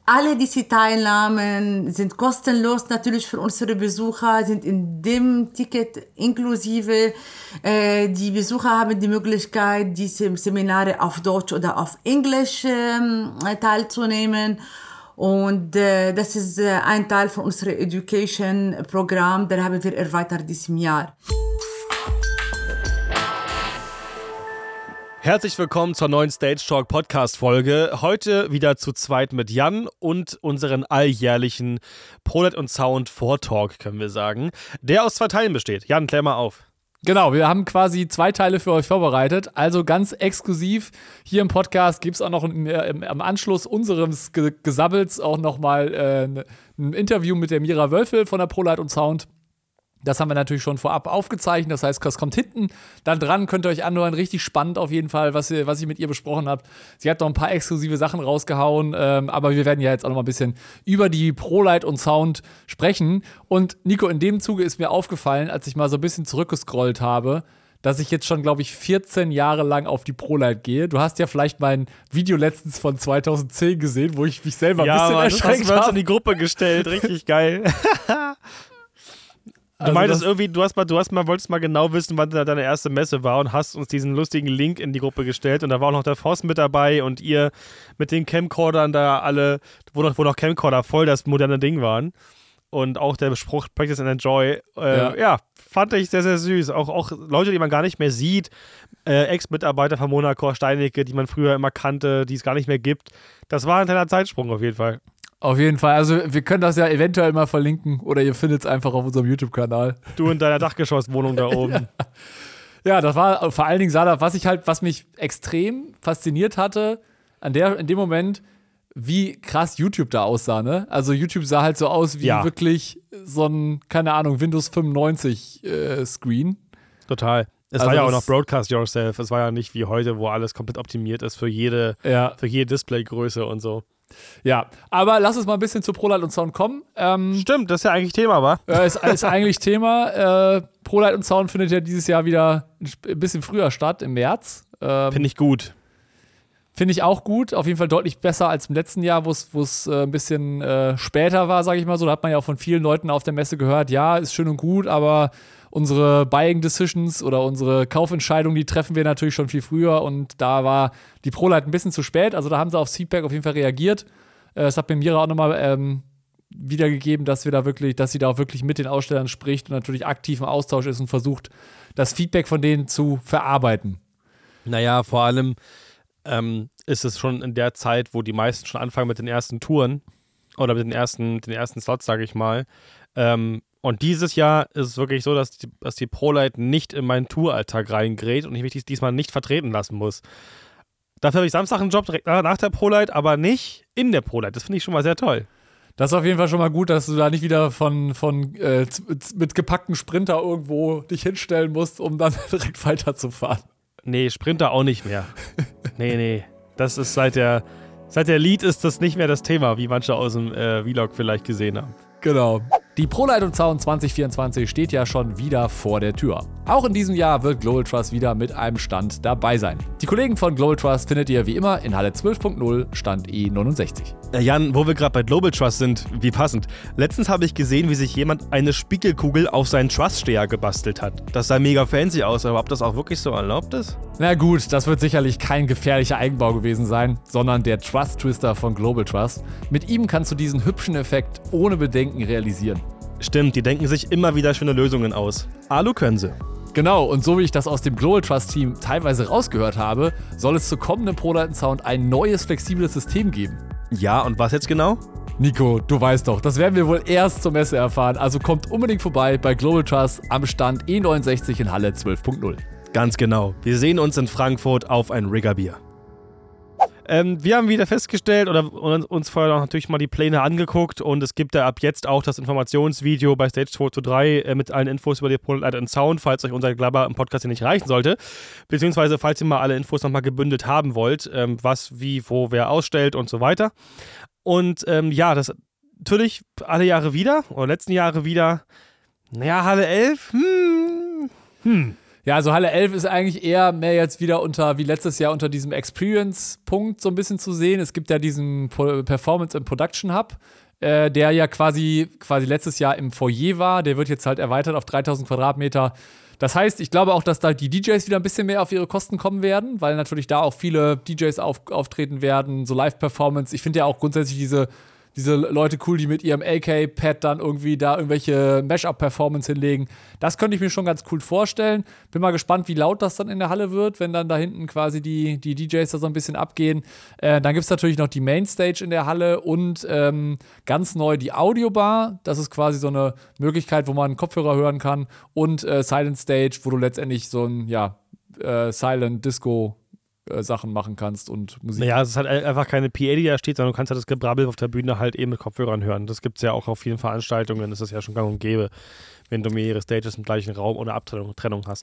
alle diese Teilnahmen sind kostenlos natürlich für unsere Besucher, sind in dem Ticket inklusive. Die Besucher haben die Möglichkeit, diese Seminare auf Deutsch oder auf Englisch teilzunehmen. Und das ist ein Teil von unserem Education-Programm, das haben wir erweitert diesem Jahr. Herzlich willkommen zur neuen Stage Talk Podcast Folge. Heute wieder zu zweit mit Jan und unseren alljährlichen ProLight & Sound Vortalk, können wir sagen, der aus 2 Teilen besteht. Jan, klär mal auf. Genau, wir haben quasi 2 Teile für euch vorbereitet. Also ganz exklusiv hier im Podcast gibt es auch noch am Anschluss unseres Gesabbels auch nochmal ein Interview mit der Mira Wölfel von der ProLight & Sound. Das haben wir natürlich schon vorab aufgezeichnet, das heißt, das kommt hinten dann dran, könnt ihr euch anhören, richtig spannend auf jeden Fall, was ich mit ihr besprochen habe. Sie hat noch ein paar exklusive Sachen rausgehauen, aber wir werden ja jetzt auch noch mal ein bisschen über die ProLight & Sound sprechen. Und Nico, in dem Zuge ist mir aufgefallen, als ich mal so ein bisschen zurückgescrollt habe, dass ich jetzt schon, glaube ich, 14 Jahre lang auf die ProLight gehe. Du hast ja vielleicht mein Video letztens von 2010 gesehen, wo ich mich selber ein bisschen erschreckt habe. Ja, hast in die Gruppe gestellt, richtig geil. Du meintest irgendwie, wolltest mal genau wissen, wann deine erste Messe war und hast uns diesen lustigen Link in die Gruppe gestellt und da war auch noch der Forst mit dabei und ihr mit den Camcordern da alle, wo noch Camcorder voll das moderne Ding waren und auch der Spruch Practice and Enjoy, fand ich sehr, sehr süß. Auch Leute, die man gar nicht mehr sieht, Ex-Mitarbeiter von Monaco, Steinecke, die man früher immer kannte, die es gar nicht mehr gibt. Das war ein kleiner Zeitsprung auf jeden Fall. Auf jeden Fall. Also wir können das ja eventuell mal verlinken oder ihr findet es einfach auf unserem YouTube-Kanal. Du in deiner Dachgeschosswohnung da oben. Ja, das war vor allen Dingen, was mich extrem fasziniert hatte, in dem Moment, wie krass YouTube da aussah, ne? Also YouTube sah halt so aus wie wirklich so ein, keine Ahnung, Windows 95 Screen. Total. Es war ja auch noch Broadcast Yourself. Es war ja nicht wie heute, wo alles komplett optimiert ist für jede Displaygröße und so. Ja, aber lass uns mal ein bisschen zu ProLight & Sound kommen. Stimmt, das ist ja eigentlich Thema, wa? Ist eigentlich Thema. ProLight & Sound findet ja dieses Jahr wieder ein bisschen früher statt, im März. Finde ich gut. Finde ich auch gut. Auf jeden Fall deutlich besser als im letzten Jahr, wo es ein bisschen später war, sage ich mal so. Da hat man ja auch von vielen Leuten auf der Messe gehört, ja, ist schön und gut, aber unsere Buying Decisions oder unsere Kaufentscheidungen, die treffen wir natürlich schon viel früher und da war die ProLight ein bisschen zu spät. Also da haben sie aufs Feedback auf jeden Fall reagiert. Das hat mir Mira auch nochmal wiedergegeben, dass sie da auch wirklich mit den Ausstellern spricht und natürlich aktiv im Austausch ist und versucht, das Feedback von denen zu verarbeiten. Naja, vor allem ist es schon in der Zeit, wo die meisten schon anfangen mit den ersten Touren oder mit den ersten Slots, sage ich mal. Und dieses Jahr ist es wirklich so, dass die ProLight nicht in meinen Touralltag reingräht und ich mich diesmal nicht vertreten lassen muss. Dafür habe ich Samstag einen Job direkt nach der ProLight, aber nicht in der ProLight. Das finde ich schon mal sehr toll. Das ist auf jeden Fall schon mal gut, dass du da nicht wieder mit gepackten Sprinter irgendwo dich hinstellen musst, um dann direkt weiterzufahren. Nee, Sprinter auch nicht mehr. Nee. Das ist seit der Lead ist das nicht mehr das Thema, wie manche aus dem Vlog vielleicht gesehen haben. Genau. Die ProLight & Sound 2024 steht ja schon wieder vor der Tür. Auch in diesem Jahr wird Global Trust wieder mit einem Stand dabei sein. Die Kollegen von Global Trust findet ihr wie immer in Halle 12.0, Stand E69. Jan, wo wir gerade bei Global Trust sind, wie passend. Letztens habe ich gesehen, wie sich jemand eine Spiegelkugel auf seinen Trust-Steher gebastelt hat. Das sah mega fancy aus, aber ob das auch wirklich so erlaubt ist? Na gut, das wird sicherlich kein gefährlicher Eigenbau gewesen sein, sondern der Trust Twister von Global Trust. Mit ihm kannst du diesen hübschen Effekt ohne Bedenken realisieren. Stimmt, die denken sich immer wieder schöne Lösungen aus. Alu können sie. Genau, und so wie ich das aus dem Global Trust Team teilweise rausgehört habe, soll es zur kommenden ProLight & Sound ein neues, flexibles System geben. Ja, und was jetzt genau? Nico, du weißt doch, das werden wir wohl erst zur Messe erfahren, also kommt unbedingt vorbei bei Global Trust am Stand E69 in Halle 12.0. Ganz genau. Wir sehen uns in Frankfurt auf ein Riggerbier. Wir haben wieder festgestellt oder uns vorher noch natürlich mal die Pläne angeguckt und es gibt da ab jetzt auch das Informationsvideo bei Stage 2-3 mit allen Infos über die ProLight & Sound, falls euch unser Glabber im Podcast hier nicht reichen sollte. Beziehungsweise, falls ihr mal alle Infos nochmal gebündelt haben wollt, was, wie, wo, wer ausstellt und so weiter. Und das natürlich alle Jahre wieder oder letzten Jahre wieder, Halle 11, Ja, also Halle 11 ist eigentlich eher mehr jetzt wieder wie letztes Jahr unter diesem Experience-Punkt so ein bisschen zu sehen. Es gibt ja diesen Performance and Production Hub, der ja quasi letztes Jahr im Foyer war. Der wird jetzt halt erweitert auf 3000 Quadratmeter. Das heißt, ich glaube auch, dass da die DJs wieder ein bisschen mehr auf ihre Kosten kommen werden, weil natürlich da auch viele DJs auftreten werden, so Live-Performance. Ich finde ja auch grundsätzlich diese Leute cool, die mit ihrem AK-Pad dann irgendwie da irgendwelche Mash-up-Performance hinlegen. Das könnte ich mir schon ganz cool vorstellen. Bin mal gespannt, wie laut das dann in der Halle wird, wenn dann da hinten quasi die DJs da so ein bisschen abgehen. Dann gibt es natürlich noch die Mainstage in der Halle und ganz neu die Audiobar. Das ist quasi so eine Möglichkeit, wo man Kopfhörer hören kann. Und Silent Stage, wo du letztendlich so ein Silent Disco Sachen machen kannst und Musik. Naja, es ist halt einfach keine PA, die da steht, sondern du kannst halt das Gebrabbel auf der Bühne halt eben mit Kopfhörern hören. Das gibt es ja auch auf vielen Veranstaltungen, das ist ja schon gang und gäbe, wenn du mehrere Stages im gleichen Raum oder Abtrennung hast.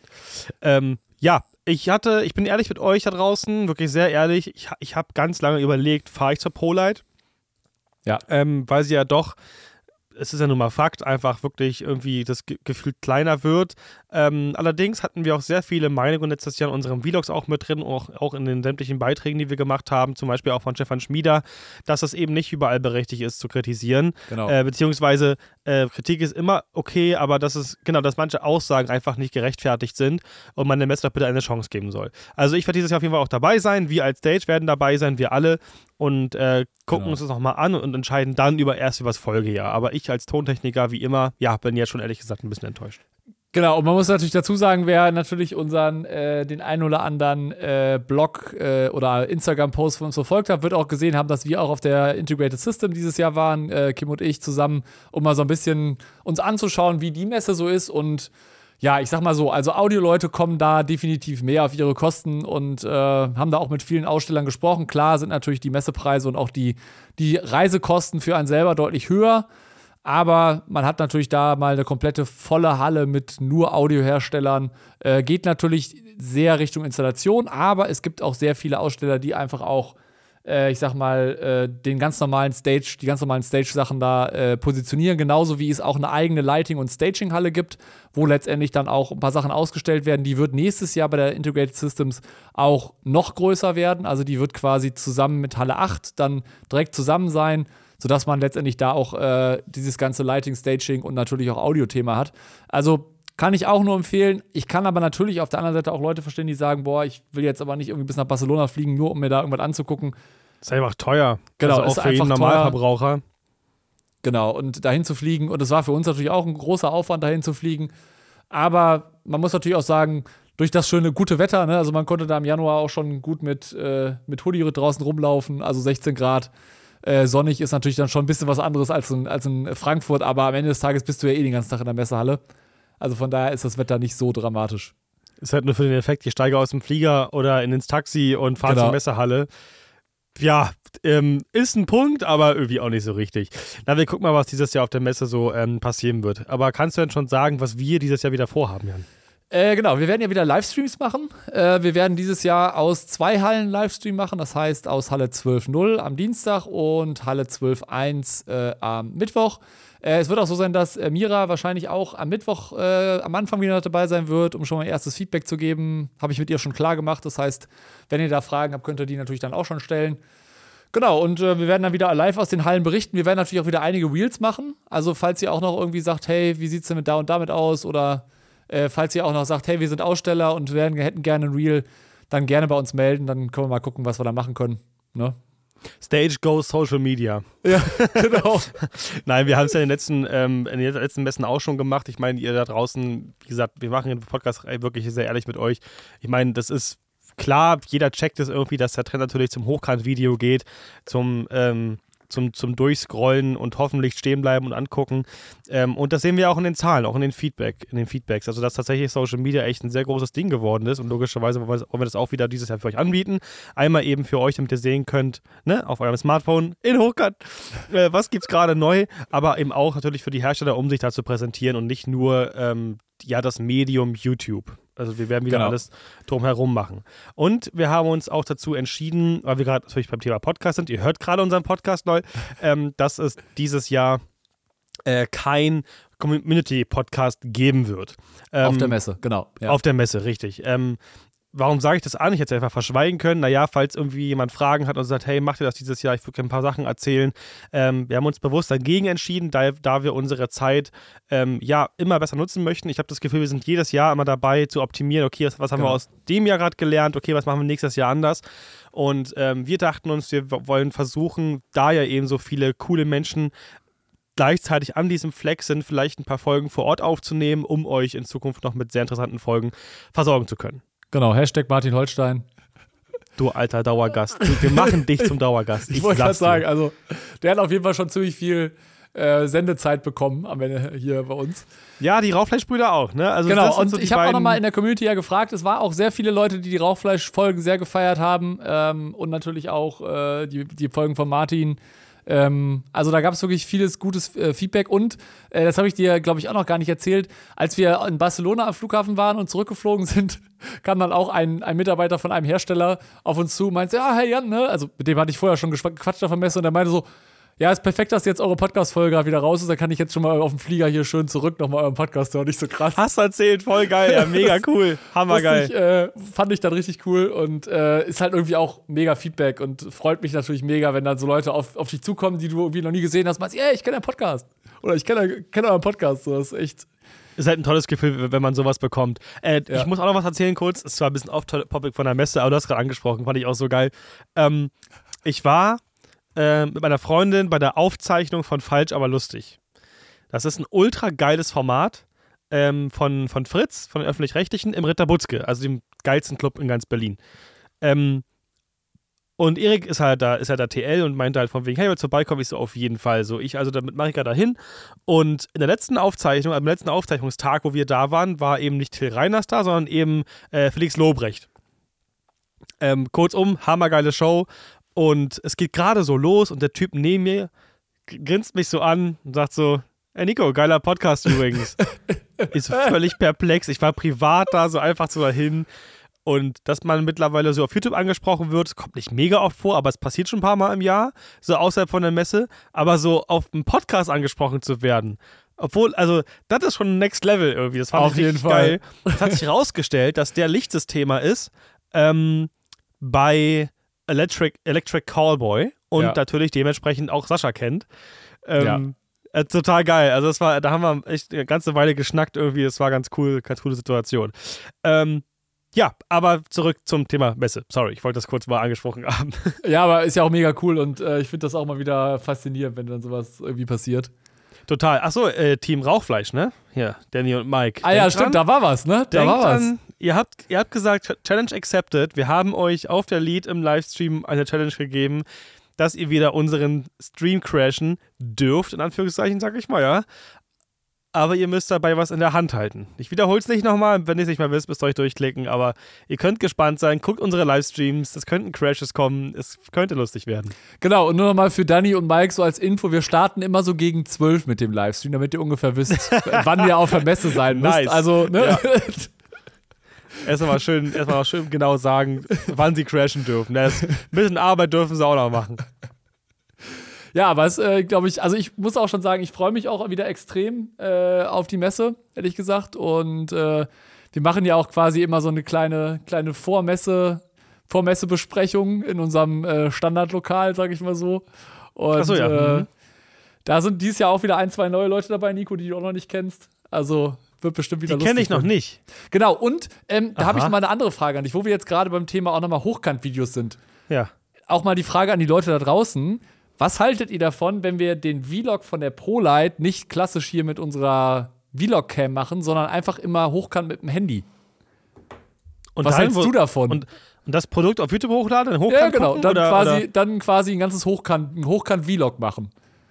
Ich bin ehrlich mit euch da draußen, wirklich sehr ehrlich, ich habe ganz lange überlegt, fahre ich zur ProLight? Ja. Weil sie ja doch, es ist ja nun mal Fakt, einfach wirklich irgendwie das Gefühl kleiner wird. Allerdings hatten wir auch sehr viele Meinungen letztes Jahr in unseren Vlogs auch mit drin, auch in den sämtlichen Beiträgen, die wir gemacht haben, zum Beispiel auch von Stefan Schmieder, dass es eben nicht überall berechtigt ist zu kritisieren. Genau. Beziehungsweise Kritik ist immer okay, aber dass manche Aussagen einfach nicht gerechtfertigt sind und man dem Messe doch bitte eine Chance geben soll. Also ich werde dieses Jahr auf jeden Fall auch dabei sein, wir als Stage werden dabei sein, wir alle und gucken uns das nochmal an und entscheiden dann erst über das Folgejahr. Aber ich als Tontechniker, wie immer, bin jetzt schon ehrlich gesagt ein bisschen enttäuscht. Genau, und man muss natürlich dazu sagen, wer natürlich den einen oder anderen Blog oder Instagram-Post von uns verfolgt hat, wird auch gesehen haben, dass wir auch auf der Integrated System dieses Jahr waren, Kim und ich zusammen, um mal so ein bisschen uns anzuschauen, wie die Messe so ist. Und ja, ich sag mal so, also Audioleute kommen da definitiv mehr auf ihre Kosten und haben da auch mit vielen Ausstellern gesprochen. Klar sind natürlich die Messepreise und auch die Reisekosten für einen selber deutlich höher. Aber man hat natürlich da mal eine komplette volle Halle mit nur Audioherstellern. Geht natürlich sehr Richtung Installation, aber es gibt auch sehr viele Aussteller, die einfach auch, die ganz normalen Stage-Sachen da positionieren. Genauso wie es auch eine eigene Lighting- und Staging-Halle gibt, wo letztendlich dann auch ein paar Sachen ausgestellt werden. Die wird nächstes Jahr bei der Integrated Systems auch noch größer werden. Also die wird quasi zusammen mit Halle 8 dann direkt zusammen sein, sodass man letztendlich da auch dieses ganze Lighting, Staging und natürlich auch Audio-Thema hat. Also kann ich auch nur empfehlen. Ich kann aber natürlich auf der anderen Seite auch Leute verstehen, die sagen, boah, ich will jetzt aber nicht irgendwie bis nach Barcelona fliegen, nur um mir da irgendwas anzugucken. Ist einfach teuer. Genau, also auch für jeden Normalverbraucher. Genau, und dahin zu fliegen. Und es war für uns natürlich auch ein großer Aufwand, dahin zu fliegen. Aber man muss natürlich auch sagen, durch das schöne, gute Wetter, ne? Also man konnte da im Januar auch schon gut mit Hoodie draußen rumlaufen, also 16 Grad. Sonnig ist natürlich dann schon ein bisschen was anderes als in Frankfurt, aber am Ende des Tages bist du ja den ganzen Tag in der Messehalle. Also von daher ist das Wetter nicht so dramatisch. Ist halt nur für den Effekt, ich steige aus dem Flieger oder ins Taxi und fahre zur Messehalle. Ja, ist ein Punkt, aber irgendwie auch nicht so richtig. Na, wir gucken mal, was dieses Jahr auf der Messe so passieren wird. Aber kannst du denn schon sagen, was wir dieses Jahr wieder vorhaben, Jan? Genau, wir werden ja wieder Livestreams machen. Wir werden dieses Jahr aus 2 Hallen Livestream machen. Das heißt aus Halle 12.0 am Dienstag und Halle 12.1 am Mittwoch. Es wird auch so sein, dass Mira wahrscheinlich auch am Mittwoch am Anfang wieder dabei sein wird, um schon mal erstes Feedback zu geben. Habe ich mit ihr schon klar gemacht. Das heißt, wenn ihr da Fragen habt, könnt ihr die natürlich dann auch schon stellen. Genau, und wir werden dann wieder live aus den Hallen berichten. Wir werden natürlich auch wieder einige Reels machen. Also falls ihr auch noch irgendwie sagt, hey, wie sieht's denn mit da und damit aus? Oder falls ihr auch noch sagt, hey, wir sind Aussteller und hätten gerne ein Reel, dann gerne bei uns melden. Dann können wir mal gucken, was wir da machen können. Ne? Stage Goes Social Media. Ja, genau. Nein, wir haben es ja in den letzten Messen auch schon gemacht. Ich meine, ihr da draußen, wie gesagt, wir machen den Podcast wirklich sehr ehrlich mit euch. Ich meine, das ist klar, jeder checkt es irgendwie, dass der Trend natürlich zum Hochkant-Video geht, zum Durchscrollen und hoffentlich stehen bleiben und angucken. Und das sehen wir auch in den Zahlen, auch in den Feedbacks. Also, dass tatsächlich Social Media echt ein sehr großes Ding geworden ist und logischerweise wollen wir das auch wieder dieses Jahr für euch anbieten. Einmal eben für euch, damit ihr sehen könnt, ne, auf eurem Smartphone in Hochkant, was gibt's gerade neu, aber eben auch natürlich für die Hersteller, um sich da zu präsentieren und nicht nur das Medium YouTube. Also wir werden wieder alles drumherum machen. Und wir haben uns auch dazu entschieden, weil wir gerade natürlich beim Thema Podcast sind, ihr hört gerade unseren Podcast neu, dass es dieses Jahr kein Community-Podcast geben wird. Auf der Messe, genau. Ja. Auf der Messe, richtig. Warum sage ich das an? Ich hätte es einfach verschweigen können. Naja, falls irgendwie jemand Fragen hat und sagt, hey, macht ihr das dieses Jahr? Ich würde gerne ein paar Sachen erzählen. Wir haben uns bewusst dagegen entschieden, da wir unsere Zeit immer besser nutzen möchten. Ich habe das Gefühl, wir sind jedes Jahr immer dabei zu optimieren. Okay, was haben wir aus dem Jahr gerade gelernt? Okay, was machen wir nächstes Jahr anders? Und wir dachten uns, wir wollen versuchen, da ja eben so viele coole Menschen gleichzeitig an diesem Fleck sind, vielleicht ein paar Folgen vor Ort aufzunehmen, um euch in Zukunft noch mit sehr interessanten Folgen versorgen zu können. Genau, Hashtag Martin Holstein. Du alter Dauergast. Wir machen dich zum Dauergast. Ich wollte gerade sagen, also der hat auf jeden Fall schon ziemlich viel Sendezeit bekommen am Ende hier bei uns. Ja, die Rauchfleischbrüder auch, ne? Also genau, das sind und so die ich habe auch beiden... nochmal in der Community ja gefragt, es war auch sehr viele Leute, die Rauchfleisch-Folgen sehr gefeiert haben und natürlich auch die Folgen von Martin. Also da gab es wirklich vieles gutes Feedback und das habe ich dir, glaube ich, auch noch gar nicht erzählt. Als wir in Barcelona am Flughafen waren und zurückgeflogen sind, kam dann auch ein Mitarbeiter von einem Hersteller auf uns zu und meinte, ja, hey Jan, ne? Also mit dem hatte ich vorher schon gequatscht auf der Messe und der meinte so, ja, ist perfekt, dass jetzt eure Podcast-Folge wieder raus ist, dann kann ich jetzt schon mal auf dem Flieger hier schön zurück nochmal euren Podcast hören, nicht so krass. Hast erzählt, voll geil, ja, mega cool, hammergeil. Fand ich dann richtig cool und ist halt irgendwie auch mega Feedback und freut mich natürlich mega, wenn dann so Leute auf dich zukommen, die du irgendwie noch nie gesehen hast, meinst, ich kenne deinen Podcast oder ich kenne euren Podcast, so, das ist echt... Ist halt ein tolles Gefühl, wenn man sowas bekommt. Ich muss auch noch was erzählen kurz, es war ein bisschen off-topic von der Messe, aber du hast gerade angesprochen, fand ich auch so geil. Ich war mit meiner Freundin bei der Aufzeichnung von Falsch, aber lustig. Das ist ein ultra geiles Format von Fritz, von den Öffentlich-Rechtlichen, im Ritter Butzke, also dem geilsten Club in ganz Berlin. Und Erik ist halt da TL und meinte halt von wegen, hey, willst du vorbeikommen? Ich so, auf jeden Fall. So, ich also mit Marika dahin. Und in der letzten Aufzeichnung, am letzten Aufzeichnungstag, wo wir da waren, war eben nicht Till Reiners da, sondern eben Felix Lobrecht. Kurzum, hammergeile Show. Und es geht gerade so los und der Typ neben mir grinst mich so an und sagt so, hey Nico, geiler Podcast übrigens. Ist völlig perplex. Ich war privat da so einfach so dahin. Und dass man mittlerweile so auf YouTube angesprochen wird, kommt nicht mega oft vor, aber es passiert schon ein paar Mal im Jahr, so außerhalb von der Messe. Aber so auf einem Podcast angesprochen zu werden, obwohl, also, das ist schon Next Level irgendwie. Das fand ich richtig geil. Es hat sich rausgestellt, dass der Lichtsys-Thema ist bei Electric Callboy und natürlich dementsprechend auch Sascha kennt. Total geil. Also da haben wir echt eine ganze Weile geschnackt irgendwie. Das war ganz coole Situation. Ja, aber zurück zum Thema Messe. Sorry, ich wollte das kurz mal angesprochen haben. Ja, aber ist ja auch mega cool und ich finde das auch mal wieder faszinierend, wenn dann sowas irgendwie passiert. Total. Achso, Team Rauchfleisch, ne? Hier, Danny und Mike. Ah ja, stimmt, da war was, ne? Da war was. Ihr habt gesagt, Challenge accepted. Wir haben euch auf der Lead im Livestream eine Challenge gegeben, dass ihr wieder unseren Stream crashen dürft, in Anführungszeichen, sag ich mal, ja. Aber ihr müsst dabei was in der Hand halten. Ich wiederhole es nicht nochmal, wenn ihr es nicht mehr wisst, müsst ihr euch durchklicken, aber ihr könnt gespannt sein, guckt unsere Livestreams, es könnten Crashes kommen, es könnte lustig werden. Genau, und nur nochmal für Danny und Mike so als Info, wir starten immer so gegen 12 mit dem Livestream, damit ihr ungefähr wisst, wann ihr auf der Messe sein müsst. Nice. Also, ne? Ja. Erstmal schön genau sagen, wann sie crashen dürfen. Ein bisschen Arbeit dürfen sie auch noch machen. Ja, aber es, glaube ich, also ich muss auch schon sagen, ich freue mich auch wieder extrem auf die Messe, ehrlich gesagt. Und wir machen ja auch quasi immer so eine kleine Vormessebesprechung in unserem Standardlokal, sag ich mal so. Und Ach so, ja. Da sind dieses Jahr auch wieder 1, 2 neue Leute dabei, Nico, die du auch noch nicht kennst. Also wird bestimmt wieder lustig. Die kenne ich noch nicht. Genau, und da habe ich noch mal eine andere Frage an dich, wo wir jetzt gerade beim Thema auch nochmal Hochkant-Videos sind. Ja. Auch mal die Frage an die Leute da draußen. Was haltet ihr davon, wenn wir den Vlog von der ProLight nicht klassisch hier mit unserer Vlog-Cam machen, sondern einfach immer hochkant mit dem Handy? Und was hältst du davon? Und das Produkt auf YouTube hochladen, dann hochkant ja, genau. gucken, Dann quasi ein ganzes Hochkant-Vlog machen.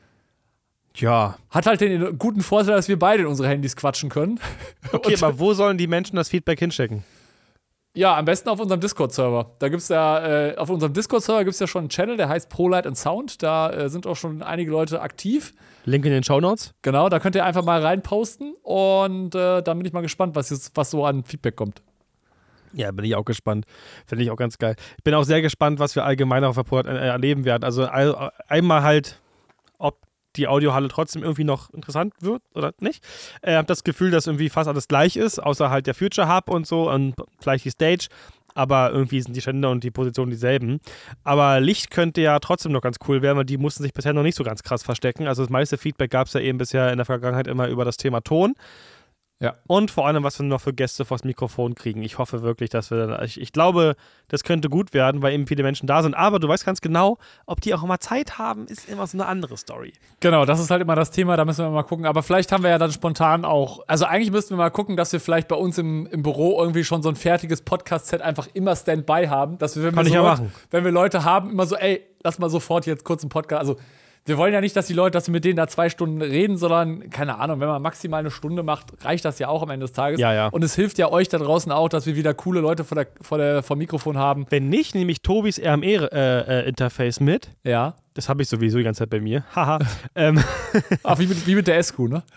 Ja. Hat halt den guten Vorteil, dass wir beide in unsere Handys quatschen können. Okay, aber wo sollen die Menschen das Feedback hinschicken? Ja, am besten auf unserem Discord-Server. Da gibt's ja, auf unserem Discord-Server gibt's ja schon einen Channel, der heißt ProLight and Sound. Da sind auch schon einige Leute aktiv. Link in den Shownotes. Genau, da könnt ihr einfach mal reinposten und dann bin ich mal gespannt, was so an Feedback kommt. Ja, bin ich auch gespannt. Finde ich auch ganz geil. Ich bin auch sehr gespannt, was wir allgemein auf der ProLight erleben werden. Also einmal halt, ob die Audiohalle trotzdem irgendwie noch interessant wird oder nicht. Habe das Gefühl, dass irgendwie fast alles gleich ist, außer halt der Future Hub und so und vielleicht die Stage. Aber irgendwie sind die Stände und die Positionen dieselben. Aber Licht könnte ja trotzdem noch ganz cool werden, weil die mussten sich bisher noch nicht so ganz krass verstecken. Also das meiste Feedback gab es ja eben bisher in der Vergangenheit immer über das Thema Ton. Ja. Und vor allem, was wir noch für Gäste vors Mikrofon kriegen. Ich hoffe wirklich, dass wir dann, ich glaube, das könnte gut werden, weil eben viele Menschen da sind. Aber du weißt ganz genau, ob die auch immer Zeit haben, ist immer so eine andere Story. Genau, das ist halt immer das Thema, da müssen wir mal gucken. Aber vielleicht haben wir ja dann spontan auch, also eigentlich müssten wir mal gucken, dass wir vielleicht bei uns im Büro irgendwie schon so ein fertiges Podcast-Set einfach immer Standby haben. Dass wir, Kann ich ja machen. Wenn wir Leute haben, immer so, ey, lass mal sofort jetzt kurz einen Podcast, also wir wollen ja nicht, dass wir mit denen da 2 Stunden reden, sondern, keine Ahnung, wenn man maximal eine Stunde macht, reicht das ja auch am Ende des Tages. Ja. Und es hilft ja euch da draußen auch, dass wir wieder coole Leute vor Mikrofon haben. Wenn nicht, nehme ich Tobis RME-Interface mit. Ja. Das habe ich sowieso die ganze Zeit bei mir. Haha. Ach, wie mit der SQ, ne?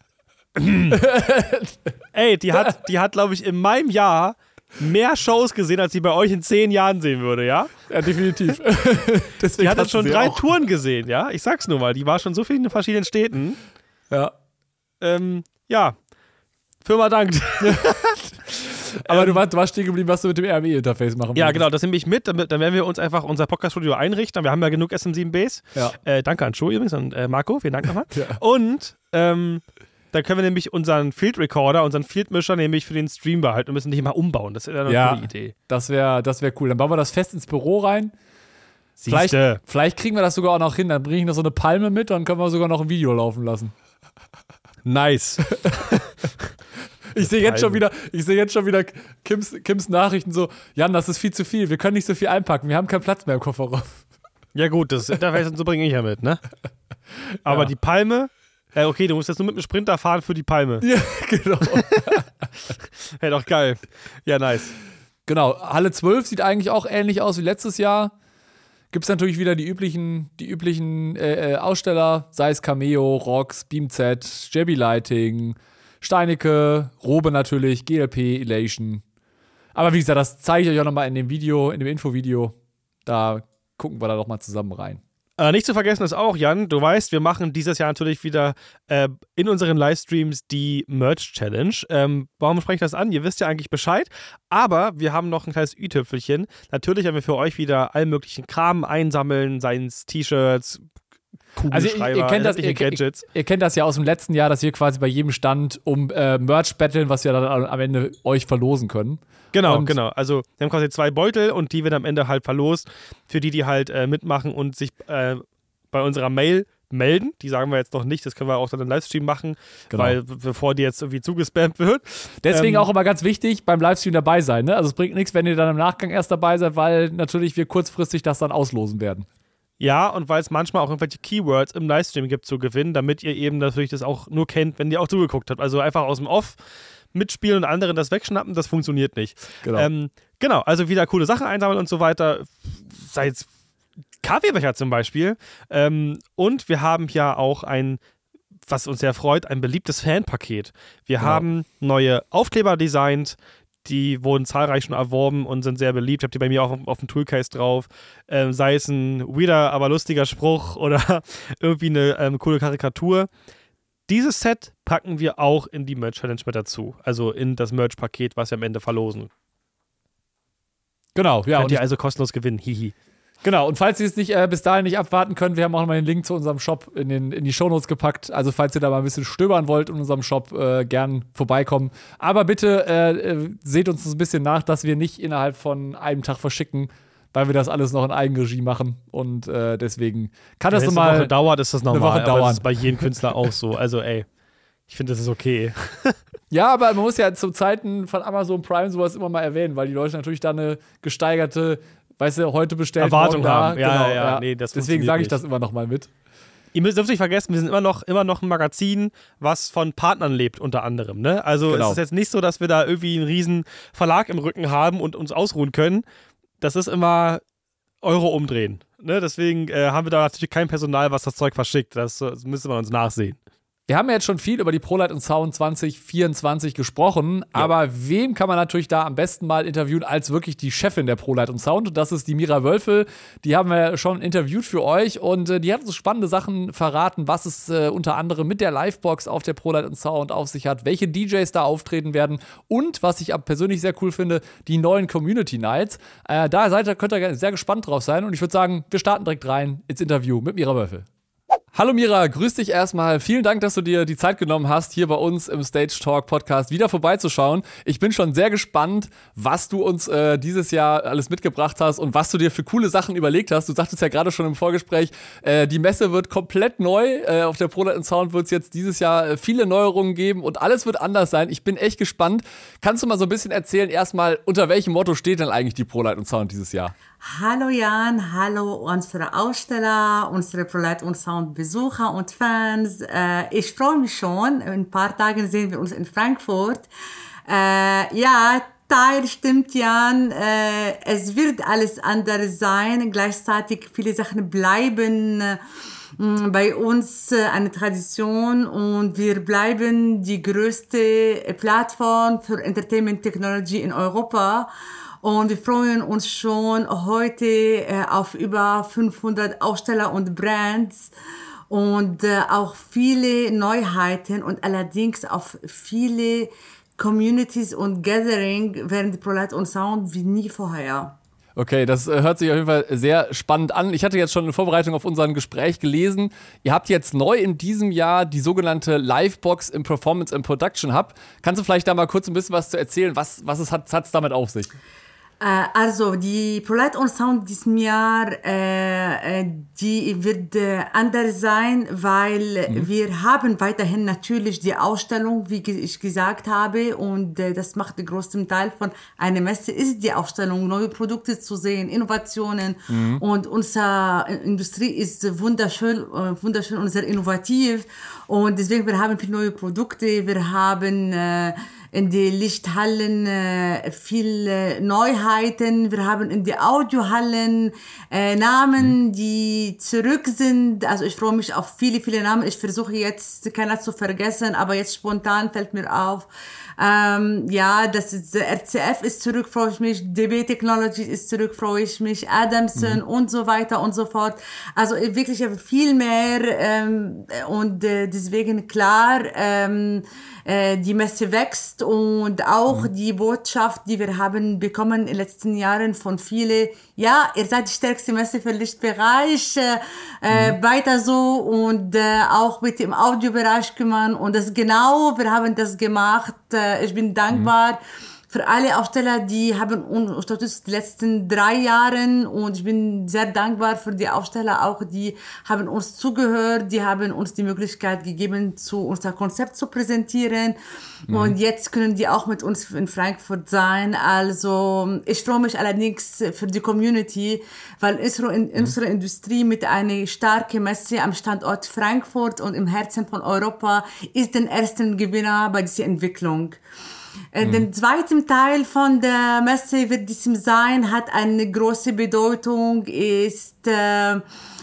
Ey, die hat, glaube ich, in meinem Jahr mehr Shows gesehen, als sie bei euch in 10 Jahren sehen würde, ja? Ja, definitiv. Die hat jetzt schon 3 Touren gesehen, ja? Ich sag's nur mal, die war schon so viel in verschiedenen Städten. Ja. Ja. Firma dankt. Aber du warst stehen geblieben, was du mit dem RME-Interface machen willst. Ja, genau, das nehme ich mit. Dann werden wir uns einfach unser Podcast-Studio einrichten. Wir haben ja genug SM7Bs. Ja. Danke an Schuh übrigens und Marco, vielen Dank nochmal. Ja. Und dann können wir nämlich unseren Field Recorder, unseren Field Mischer nämlich für den Stream behalten und müssen nicht immer umbauen. Das wäre eine coole Idee. Das wäre cool. Dann bauen wir das fest ins Büro rein. Vielleicht kriegen wir das sogar auch noch hin. Dann bringe ich noch so eine Palme mit, dann können wir sogar noch ein Video laufen lassen. Nice. Ich sehe jetzt schon wieder Kims Nachrichten so, Jan, das ist viel zu viel, wir können nicht so viel einpacken, wir haben keinen Platz mehr im Kofferraum. Ja gut, das Interface und so bringe ich ja mit, ne? Aber Ja. die Palme, okay, du musst jetzt nur mit dem Sprinter fahren für die Palme. Ja, genau. Wäre doch geil. Ja, nice. Genau, Halle 12 sieht eigentlich auch ähnlich aus wie letztes Jahr. Gibt es natürlich wieder die üblichen Aussteller, sei es Cameo, Rox, BeamZ, JB Lighting, Steinecke, Robe natürlich, GLP, Elation. Aber wie gesagt, das zeige ich euch auch nochmal in dem Infovideo. Da gucken wir da doch mal zusammen rein. Nicht zu vergessen ist auch, Jan, du weißt, wir machen dieses Jahr natürlich wieder in unseren Livestreams die Merch-Challenge. Warum spreche ich das an? Ihr wisst ja eigentlich Bescheid, aber wir haben noch ein kleines Ü-Tüpfelchen. Natürlich werden wir für euch wieder allen möglichen Kram einsammeln, seien es T-Shirts, Kugelschreiber, also Gadgets. Ihr kennt das ja aus dem letzten Jahr, dass wir quasi bei jedem Stand um Merch battlen, was wir dann am Ende euch verlosen können. Genau. Also wir haben quasi 2 Beutel und die werden am Ende halt verlost für die halt mitmachen und sich bei unserer Mail melden. Die sagen wir jetzt noch nicht, das können wir auch dann im Livestream machen, weil bevor die jetzt irgendwie zugespammt wird. Deswegen auch immer ganz wichtig, beim Livestream dabei sein. Ne? Also es bringt nichts, wenn ihr dann im Nachgang erst dabei seid, weil natürlich wir kurzfristig das dann auslosen werden. Ja, und weil es manchmal auch irgendwelche Keywords im Livestream gibt zu gewinnen, damit ihr eben natürlich das auch nur kennt, wenn ihr auch zugeguckt habt. Also einfach aus dem Off mitspielen und anderen das wegschnappen, das funktioniert nicht. Genau. Also wieder coole Sachen einsammeln und so weiter. Sei es Kaffeebecher zum Beispiel. Und wir haben ja auch was uns sehr freut, ein beliebtes Fanpaket. Wir haben neue Aufkleber designt. Die wurden zahlreich schon erworben und sind sehr beliebt. Ich habe die bei mir auch auf dem Toolcase drauf. Sei es ein weirder, aber lustiger Spruch oder irgendwie eine coole Karikatur. Dieses Set packen wir auch in die Merch-Challenge mit dazu. Also in das Merch-Paket, was wir am Ende verlosen. Genau, ja. Könnt ihr also kostenlos gewinnen. Hihi. Genau, und falls ihr es bis dahin nicht abwarten könnt, wir haben auch noch mal den Link zu unserem Shop in die Shownotes gepackt. Also falls ihr da mal ein bisschen stöbern wollt in unserem Shop, gern vorbeikommen. Aber bitte seht uns ein bisschen nach, dass wir nicht innerhalb von einem Tag verschicken, weil wir das alles noch in Eigenregie machen. Und deswegen kann das nochmal. Eine Woche dauert, ist das normal. Aber das ist bei jedem Künstler auch so. Also ich finde, das ist okay. Ja, aber man muss ja zu Zeiten von Amazon Prime sowas immer mal erwähnen, weil die Leute natürlich da eine gesteigerte, weißt du, heute bestellt, Erwartung morgen da. haben. Ja. Nee, das deswegen sage ich nicht. das immer noch mal mit. Ihr dürft nicht vergessen, wir sind immer noch ein Magazin, was von Partnern lebt, unter anderem. Ne? Also Es ist jetzt nicht so, dass wir da irgendwie einen riesen Verlag im Rücken haben und uns ausruhen können. Das ist immer Euro umdrehen. Ne? Deswegen haben wir da natürlich kein Personal, was das Zeug verschickt. Das müsste man uns nachsehen. Wir haben ja jetzt schon viel über die ProLight und Sound 2024 gesprochen, aber wem kann man natürlich da am besten mal interviewen als wirklich die Chefin der ProLight und Sound? Und das ist die Mira Wölfel. Die haben wir schon interviewt für euch und die hat uns spannende Sachen verraten, was es unter anderem mit der Livebox auf der ProLight und Sound auf sich hat, welche DJs da auftreten werden und, was ich persönlich sehr cool finde, die neuen Community Nights. Könnt ihr sehr gespannt drauf sein und ich würde sagen, wir starten direkt rein ins Interview mit Mira Wölfel. Hallo Mira, grüß dich erstmal. Vielen Dank, dass du dir die Zeit genommen hast, hier bei uns im Stage Talk Podcast wieder vorbeizuschauen. Ich bin schon sehr gespannt, was du uns dieses Jahr alles mitgebracht hast und was du dir für coole Sachen überlegt hast. Du sagtest ja gerade schon im Vorgespräch, die Messe wird komplett neu. Auf der ProLight & Sound wird es jetzt dieses Jahr viele Neuerungen geben und alles wird anders sein. Ich bin echt gespannt. Kannst du mal so ein bisschen erzählen, erstmal, unter welchem Motto steht denn eigentlich die ProLight & Sound dieses Jahr? Hallo Jan, hallo unsere Aussteller, unsere ProLight und Sound Besucher und Fans. Ich freue mich schon. In ein paar Tagen sehen wir uns in Frankfurt. Teil stimmt, Jan. Es wird alles anders sein. Gleichzeitig viele Sachen bleiben bei uns eine Tradition und wir bleiben die größte Plattform für Entertainment Technology in Europa. Und wir freuen uns schon heute auf über 500 Aussteller und Brands und auch viele Neuheiten und allerdings auf viele Communities und Gathering während ProLight und Sound wie nie vorher. Okay, das hört sich auf jeden Fall sehr spannend an. Ich hatte jetzt schon in Vorbereitung auf unser Gespräch gelesen, ihr habt jetzt neu in diesem Jahr die sogenannte Livebox im Performance and Production Hub. Kannst du vielleicht da mal kurz ein bisschen was zu erzählen? Was hat's damit auf sich? Also die ProLight und Sound diesem Jahr, die wird anders sein, weil wir haben weiterhin natürlich die Ausstellung, wie ich gesagt habe, und das macht den größten Teil von einer Messe, ist die Ausstellung, neue Produkte zu sehen, Innovationen und unsere Industrie ist wunderschön und sehr innovativ und deswegen wir haben viele neue Produkte, wir haben in die Lichthallen viel Neuheiten. Wir haben in die Audiohallen Namen, die zurück sind. Also ich freue mich auf viele, viele Namen. Ich versuche jetzt keiner zu vergessen, aber jetzt spontan fällt mir auf. Das ist RCF ist zurück, freue ich mich. DB Technology ist zurück, freue ich mich. Adamson und so weiter und so fort. Also wirklich viel mehr und deswegen klar, die Messe wächst und auch die Botschaft, die wir haben bekommen in den letzten Jahren von vielen, ja, ihr seid die stärkste Messe für Lichtbereich, weiter so und auch mit dem Audiobereich kümmern und wir haben das gemacht. Ich bin dankbar für alle Aussteller, die haben uns unterstützt die letzten 3 Jahre und ich bin sehr dankbar für die Aussteller auch, die haben uns zugehört, die haben uns die Möglichkeit gegeben, unser Konzept zu präsentieren und jetzt können die auch mit uns in Frankfurt sein. Also ich freue mich allerdings für die Community, weil unsere Industrie mit einer starken Messe am Standort Frankfurt und im Herzen von Europa ist der erste Gewinner bei dieser Entwicklung. Der zweite Teil von der Messe wird diesem sein, hat eine große Bedeutung, ist das,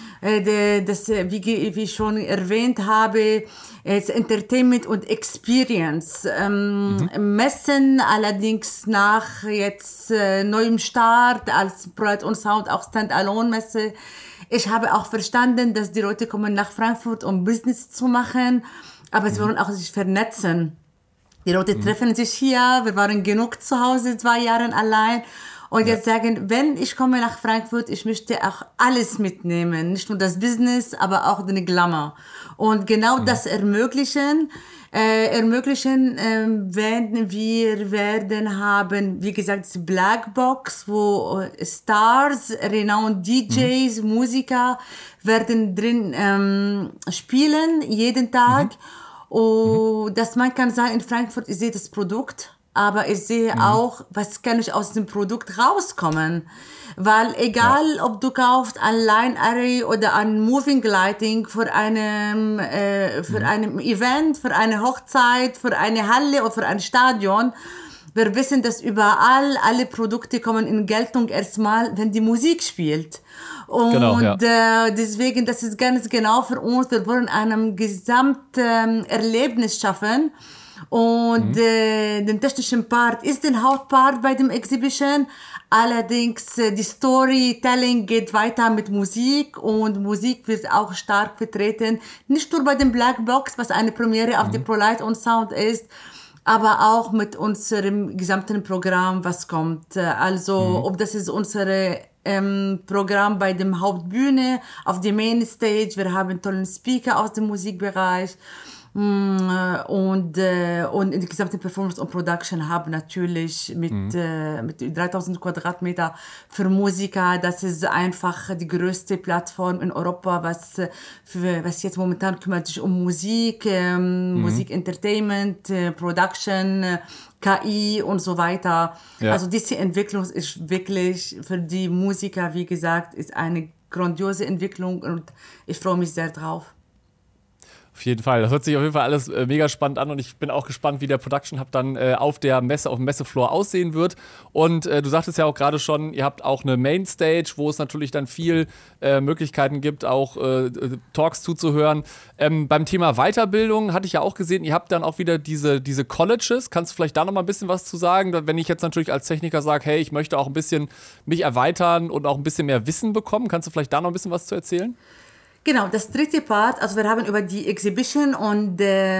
wie ich schon erwähnt habe, ist Entertainment und Experience. Messen allerdings nach jetzt neuem Start als ProLight und Sound auch Standalone-Messe. Ich habe auch verstanden, dass die Leute kommen nach Frankfurt, um Business zu machen, aber sie wollen auch sich vernetzen. Die Leute treffen sich hier, wir waren genug zu Hause 2 Jahre allein und jetzt sagen, wenn ich komme nach Frankfurt, ich möchte auch alles mitnehmen, nicht nur das Business, aber auch den Glamour. Und genau das ermöglichen wir werden haben, wie gesagt, die Blackbox, wo Stars, renowned DJs, Musiker werden drin spielen, jeden Tag. Dass man kann sagen, in Frankfurt, ich sehe das Produkt, aber ich sehe auch, was kann ich aus dem Produkt rauskommen. Weil egal, ob du kaufst ein Line Array oder ein Moving Lighting für einem Event, für eine Hochzeit, für eine Halle oder für ein Stadion, wir wissen, dass überall alle Produkte kommen in Geltung erstmal, wenn die Musik spielt. Und Genau, ja. deswegen, das ist ganz genau für uns. Wir wollen ein Gesamterlebnis schaffen. Und den technischen Part ist der Hauptpart bei dem Exhibition. Allerdings, die Storytelling geht weiter mit Musik und Musik wird auch stark vertreten. Nicht nur bei dem Black Box, was eine Premiere auf die ProLight und Sound ist, aber auch mit unserem gesamten Programm, was kommt. Also, ob das ist unsere Programm bei dem Hauptbühne, auf der Mainstage. Wir haben tollen Speaker aus dem Musikbereich. Und in die gesamte Performance und Production haben natürlich mit 3000 Quadratmeter für Musiker. Das ist einfach die größte Plattform in Europa, was jetzt momentan kümmert sich um Musik, Musik Entertainment, Production, KI und so weiter. Ja. Also diese Entwicklung ist wirklich für die Musiker, wie gesagt, ist eine grandiose Entwicklung und ich freue mich sehr drauf. Auf jeden Fall. Das hört sich auf jeden Fall alles mega spannend an und ich bin auch gespannt, wie der Production Hub dann auf der Messe, auf dem Messefloor aussehen wird. Und du sagtest ja auch gerade schon, ihr habt auch eine Mainstage, wo es natürlich dann viel Möglichkeiten gibt, auch Talks zuzuhören. Beim Thema Weiterbildung hatte ich ja auch gesehen, ihr habt dann auch wieder diese Colleges. Kannst du vielleicht da noch mal ein bisschen was zu sagen? Wenn ich jetzt natürlich als Techniker sage, hey, ich möchte auch ein bisschen mich erweitern und auch ein bisschen mehr Wissen bekommen, kannst du vielleicht da noch ein bisschen was zu erzählen? Genau, das dritte Part, also wir haben über die Exhibition und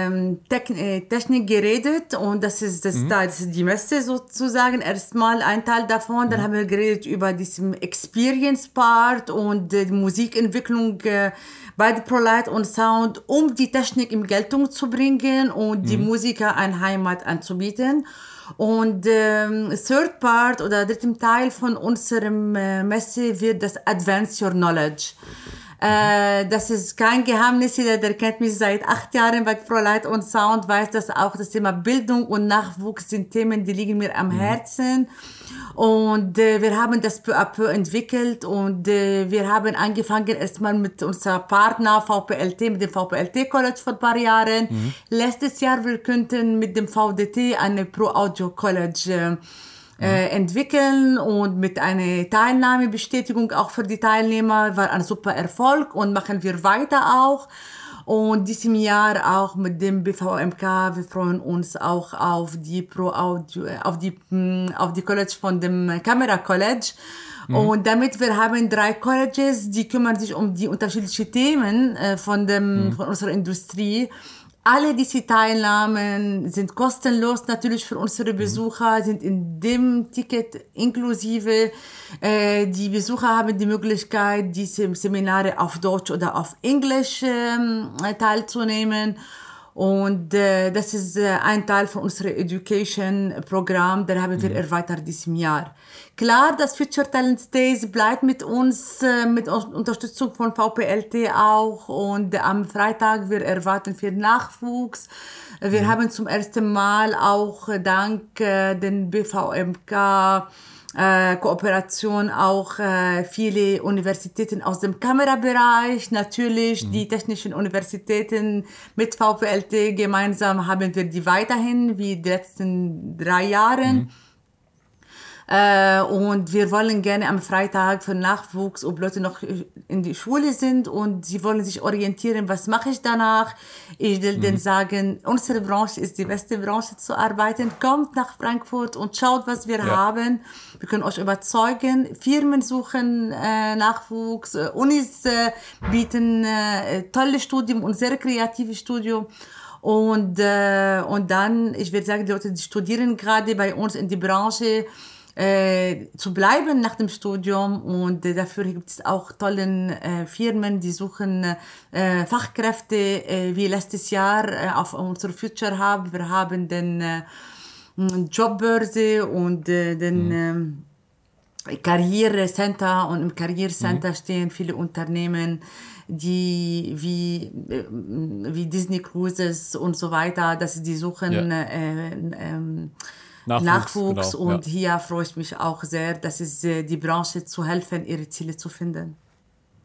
Technik geredet und das ist die Messe sozusagen, erstmal ein Teil davon. Dann haben wir geredet über diesen Experience Part und die Musikentwicklung bei der ProLight und Sound, um die Technik in Geltung zu bringen und die Musiker eine Heimat anzubieten. Und Third Part oder dritten Teil von unserem Messe wird das Advance Your Knowledge. Das ist kein Geheimnis, jeder, der kennt mich seit 8 Jahren bei ProLight und Sound, weiß, dass auch das Thema Bildung und Nachwuchs sind Themen, die liegen mir am Herzen. Und wir haben das peu à peu entwickelt und wir haben angefangen erstmal mit unserem Partner VPLT, mit dem VPLT College vor ein paar Jahren. Letztes Jahr, wir könnten mit dem VDT eine Pro Audio College entwickeln und mit einer Teilnahmebestätigung auch für die Teilnehmer war ein super Erfolg und machen wir weiter auch. Und diesem Jahr auch mit dem BVMK, wir freuen uns auch auf die Pro Audio, auf die College von dem Camera College. Und damit wir haben 3 Colleges, die kümmern sich um die unterschiedlichen Themen von unserer Industrie. Alle diese Teilnahmen sind kostenlos natürlich für unsere Besucher, sind in dem Ticket inklusive. Die Besucher haben die Möglichkeit, diese Seminare auf Deutsch oder auf Englisch teilzunehmen. Und das ist ein Teil von unserem Education-Programm, den haben wir erweitert diesem Jahr. Klar, das Future Talent Days bleibt mit uns, mit Unterstützung von VPLT auch. Und am Freitag, wir erwarten viel Nachwuchs. Wir haben zum ersten Mal auch dank den BVMK Kooperation auch viele Universitäten aus dem Kamerabereich, natürlich die technischen Universitäten mit VPLT gemeinsam haben wir die weiterhin wie die letzten 3 Jahren. Und wir wollen gerne am Freitag für Nachwuchs, ob Leute noch in die Schule sind und sie wollen sich orientieren, was mache ich danach. Ich will denen sagen, unsere Branche ist die beste Branche zu arbeiten. Kommt nach Frankfurt und schaut, was wir haben. Wir können euch überzeugen. Firmen suchen Nachwuchs, Unis bieten tolle Studium und sehr kreatives Studium. Und dann, ich würde sagen, die Leute, die studieren gerade bei uns in die Branche, zu bleiben nach dem Studium und dafür gibt es auch tolle Firmen, die suchen Fachkräfte wie letztes Jahr auf unser Future Hub. Wir haben den Jobbörse und den Karrierecenter und im Karrierecenter stehen viele Unternehmen, die wie Disney Cruises und so weiter, dass die suchen Nachwuchs genau, und hier freue ich mich auch sehr, dass es die Branche zu helfen, ihre Ziele zu finden.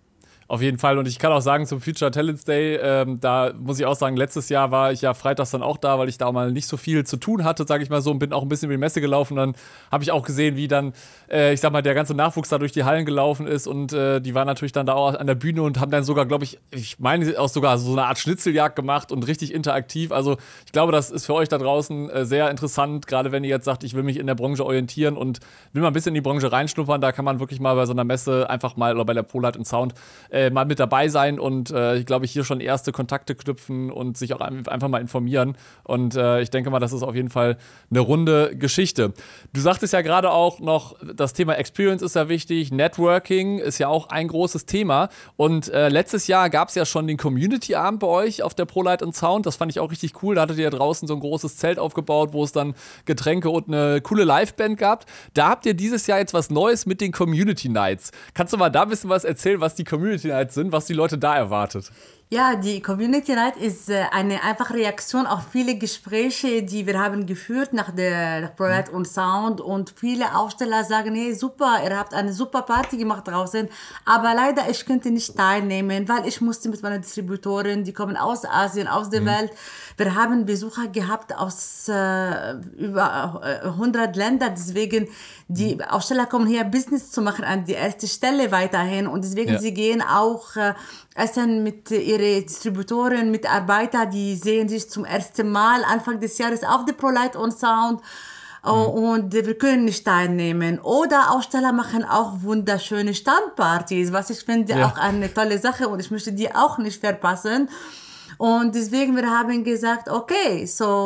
Auf jeden Fall. Und ich kann auch sagen, zum Future Talents Day, da muss ich auch sagen, letztes Jahr war ich ja freitags dann auch da, weil ich da mal nicht so viel zu tun hatte, sage ich mal so, und bin auch ein bisschen über die Messe gelaufen. Dann habe ich auch gesehen, wie dann, ich sag mal, der ganze Nachwuchs da durch die Hallen gelaufen ist. Und die waren natürlich dann da auch an der Bühne und haben dann sogar, glaube ich meine auch sogar so eine Art Schnitzeljagd gemacht und richtig interaktiv. Also ich glaube, das ist für euch da draußen sehr interessant, gerade wenn ihr jetzt sagt, ich will mich in der Branche orientieren und will mal ein bisschen in die Branche reinschnuppern. Da kann man wirklich mal bei so einer Messe einfach mal, oder bei der ProLight Sound, mal mit dabei sein und ich glaube, hier schon erste Kontakte knüpfen und sich auch einfach mal informieren. Und ich denke mal, das ist auf jeden Fall eine runde Geschichte. Du sagtest ja gerade auch noch, das Thema Experience ist ja wichtig, Networking ist ja auch ein großes Thema. Und letztes Jahr gab es ja schon den Community-Abend bei euch auf der ProLight Sound. Das fand ich auch richtig cool. Da hattet ihr ja draußen so ein großes Zelt aufgebaut, wo es dann Getränke und eine coole Liveband gab. Da habt ihr dieses Jahr jetzt was Neues mit den Community Nights. Kannst du mal da ein bisschen was erzählen, was die Community Nights sind, was die Leute da erwartet? Ja, die Community Night ist eine einfache Reaktion auf viele Gespräche, die wir haben geführt nach der ProLight und Sound, und viele Aussteller sagen, hey, super, ihr habt eine super Party gemacht draußen, aber leider, ich könnte nicht teilnehmen, weil ich musste mit meiner Distributorin, die kommen aus Asien, aus der Welt. Wir haben Besucher gehabt aus über 100 Ländern, deswegen die Aussteller kommen hier Business zu machen an die erste Stelle weiterhin, und deswegen sie gehen auch essen mit ihren Distributoren, Mitarbeiter, die sehen sich zum ersten Mal Anfang des Jahres auf der ProLight und Sound. Und wir können nicht teilnehmen. Oder Aussteller machen auch wunderschöne Standpartys, was ich finde auch eine tolle Sache, und ich möchte die auch nicht verpassen. Und deswegen, wir haben gesagt, okay,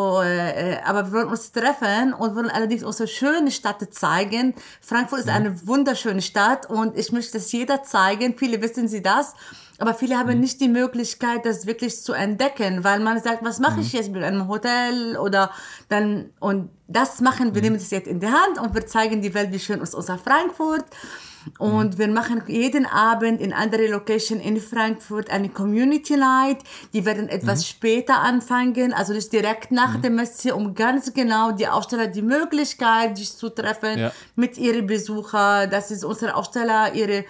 aber wir wollen uns treffen und wollen allerdings unsere schöne Stadt zeigen. Frankfurt ist eine wunderschöne Stadt, und ich möchte das jeder zeigen. Viele wissen sie das, aber viele haben nicht die Möglichkeit, das wirklich zu entdecken, weil man sagt, was mache ich jetzt mit einem Hotel oder dann, und das machen wir, nehmen das jetzt in die Hand und wir zeigen die Welt, wie schön ist unser Frankfurt. Und wir machen jeden Abend in andere Location in Frankfurt eine Community Night. Die werden etwas später anfangen, also nicht direkt nach der Messe, um ganz genau die Aussteller die Möglichkeit, sich zu treffen mit ihren Besuchern. Das ist unsere Aussteller, ihre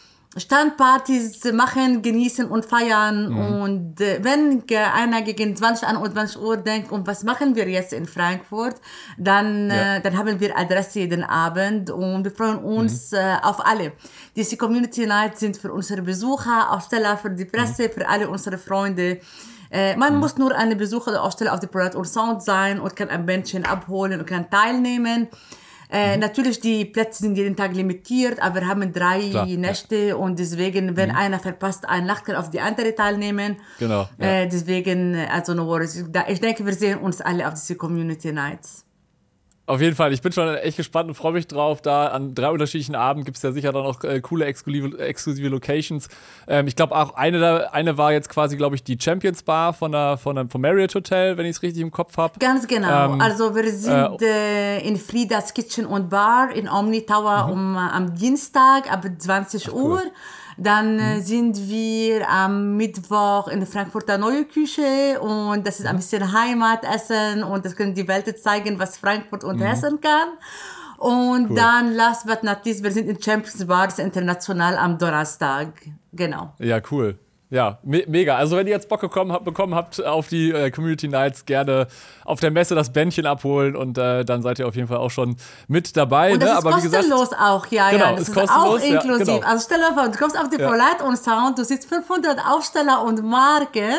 Standpartys machen, genießen und feiern. Und wenn einer gegen 20 an und 20 Uhr denkt, und was machen wir jetzt in Frankfurt, dann haben wir Adresse jeden Abend, und wir freuen uns auf alle. Diese Community Nights sind für unsere Besucher, Aussteller, für die Presse, für alle unsere Freunde. Man muss nur eine Besucher oder Aussteller auf der ProLight und Sound sein und kann ein Bändchen abholen und kann teilnehmen. Natürlich, die Plätze sind jeden Tag limitiert, aber wir haben 3 Nächte, und deswegen, wenn einer verpasst eine Nacht, kann auf die andere teilnehmen. Genau. Deswegen, also no worries. Ich denke, wir sehen uns alle auf diese Community Nights. Auf jeden Fall, ich bin schon echt gespannt und freue mich drauf. Da an 3 unterschiedlichen Abenden gibt es ja sicher dann auch coole exklusive Locations. Ich glaube auch eine war jetzt quasi, glaube ich, die Champions Bar vom Marriott Hotel, wenn ich es richtig im Kopf habe. Ganz genau. Also wir sind in Friedas Kitchen und Bar in Omni Tower am Dienstag ab 20 Uhr. Dann sind wir am Mittwoch in der Frankfurter Neue Küche, und das ist ein bisschen Heimatessen, und das können die Welt zeigen, was Frankfurt und Hessen kann. Und dann, last but not least, wir sind in Champions Bar, das ist international am Donnerstag. Genau. Ja, cool. Ja, mega. Also wenn ihr jetzt Bock bekommen habt auf die Community Nights, gerne auf der Messe das Bändchen abholen, und dann seid ihr auf jeden Fall auch schon mit dabei. Und das ist aber kostenlos auch, genau, das ist ist kostenlos, auch inklusiv. Genau. Also stell dir vor, du kommst auf die ProLight und Sound, du siehst 500 Aussteller und Marken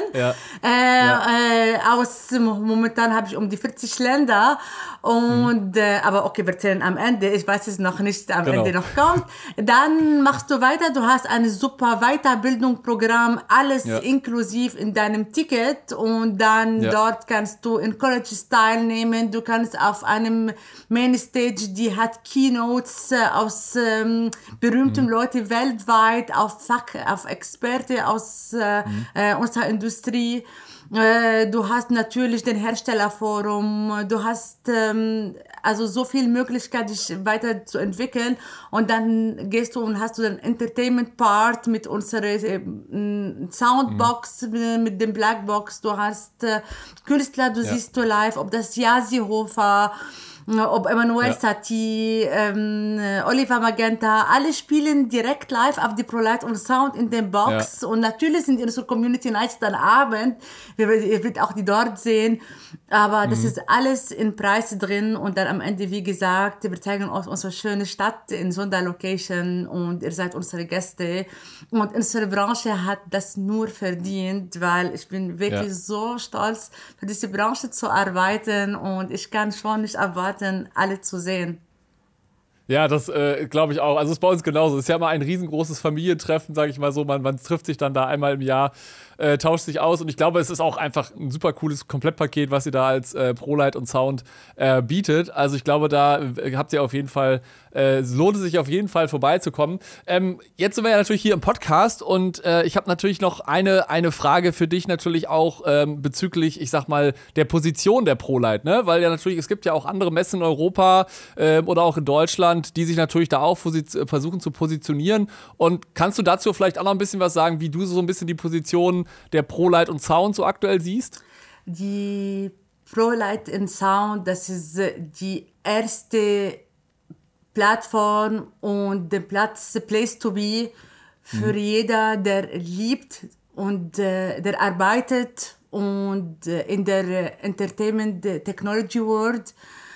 aus, momentan habe ich um die 40 Länder, und aber okay, wir zählen am Ende, ich weiß es noch nicht, Ende noch kommt. Dann machst du weiter, du hast ein super Weiterbildungsprogramm, alles inklusiv in deinem Ticket, und dann dort kannst du in Colleges teilnehmen, du kannst auf einem Mainstage, die hat Keynotes aus berühmten Leuten weltweit, auf Experte aus unserer Industrie. Du hast natürlich den Herstellerforum, du hast also so viel Möglichkeit, dich weiterzuentwickeln, und dann gehst du und hast du den Entertainment-Part mit unserer Soundbox, mit dem Blackbox, du hast Künstler, du siehst du live, ob das Jasi Hofer, ob Emanuel Satie, Oliver Magenta, alle spielen direkt live auf die ProLight und Sound in den Box. Und natürlich sind unsere Community Nights dann Abend. Ihr werdet auch die dort sehen. Aber das ist alles in Preis drin. Und dann am Ende, wie gesagt, wir zeigen euch unsere schöne Stadt in Sonderlocation und ihr seid unsere Gäste. Und unsere Branche hat das nur verdient, weil ich bin wirklich so stolz, für diese Branche zu arbeiten und ich kann schon nicht erwarten, alle zu sehen. Ja, das glaube ich auch. Also es ist bei uns genauso. Es ist ja immer ein riesengroßes Familientreffen, sage ich mal so. Man trifft sich dann da einmal im Jahr, tauscht sich aus. Und ich glaube, es ist auch einfach ein super cooles Komplettpaket, was ihr da als ProLight und Sound bietet. Also ich glaube, da habt ihr auf jeden Fall, lohnt es sich auf jeden Fall vorbeizukommen. Jetzt sind wir ja natürlich hier im Podcast und ich habe natürlich noch eine Frage für dich natürlich auch bezüglich, ich sag mal, der Position der ProLight, ne? Weil ja natürlich, es gibt ja auch andere Messen in Europa oder auch in Deutschland, die sich natürlich da auch versuchen zu positionieren. Und kannst du dazu vielleicht auch noch ein bisschen was sagen, wie du so ein bisschen die Position der ProLight und Sound so aktuell siehst? Die ProLight und Sound, das ist die erste Plattform und der Place to be für jeder, der liebt und der arbeitet und in der Entertainment Technology World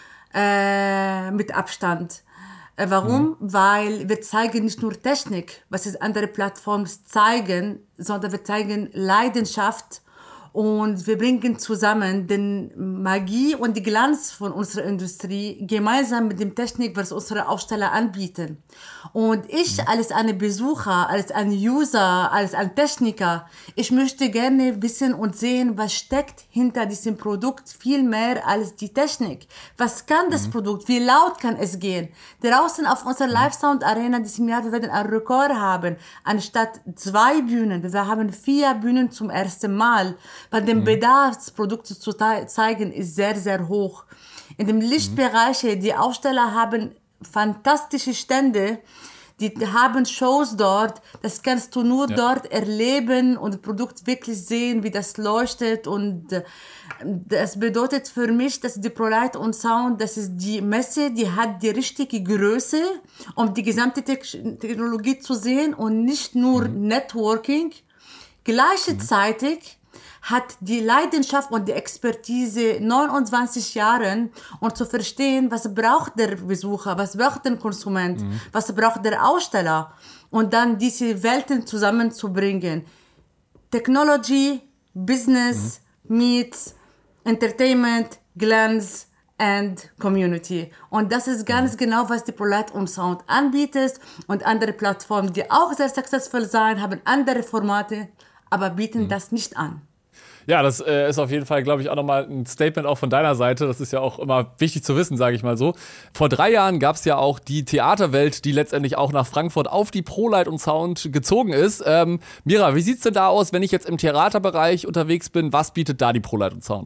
mit Abstand. Warum? Weil wir zeigen nicht nur Technik, was es andere Plattformen zeigen, sondern wir zeigen Leidenschaft und wir bringen zusammen den Magie und die Glanz von unserer Industrie gemeinsam mit dem Technik, was unsere Aussteller anbieten. Und ich als eine Besucher, als ein User, als ein Techniker, ich möchte gerne wissen und sehen, was steckt hinter diesem Produkt viel mehr als die Technik. Was kann das Produkt? Wie laut kann es gehen? Draußen auf unserer Live Sound Arena diesem Jahr, wir werden einen Rekord haben. Anstatt 2 Bühnen, wir haben 4 Bühnen zum ersten Mal. Weil der Bedarf, Produkte zu zeigen, ist sehr, sehr hoch. In dem Lichtbereich, die Aussteller haben fantastische Stände, die haben Shows dort, das kannst du nur dort erleben und das Produkt wirklich sehen, wie das leuchtet. Und das bedeutet für mich, dass die ProLight und Sound, das ist die Messe, die hat die richtige Größe, um die gesamte Technologie zu sehen und nicht nur Networking. Gleichzeitig hat die Leidenschaft und die Expertise 29 Jahren, um zu verstehen, was braucht der Besucher, was braucht der Konsument, was braucht der Aussteller und dann diese Welten zusammenzubringen. Technology, Business meets Entertainment, Glanz and Community. Und das ist ganz genau, was die ProLight und Sound anbietet und andere Plattformen, die auch sehr successful sein, haben andere Formate, aber bieten das nicht an. Ja, das ist auf jeden Fall, glaube ich, auch nochmal ein Statement auch von deiner Seite. Das ist ja auch immer wichtig zu wissen, sage ich mal so. Vor 3 Jahren gab es ja auch die Theaterwelt, die letztendlich auch nach Frankfurt auf die ProLight und Sound gezogen ist. Mira, wie sieht's denn da aus, wenn ich jetzt im Theaterbereich unterwegs bin? Was bietet da die ProLight und Sound?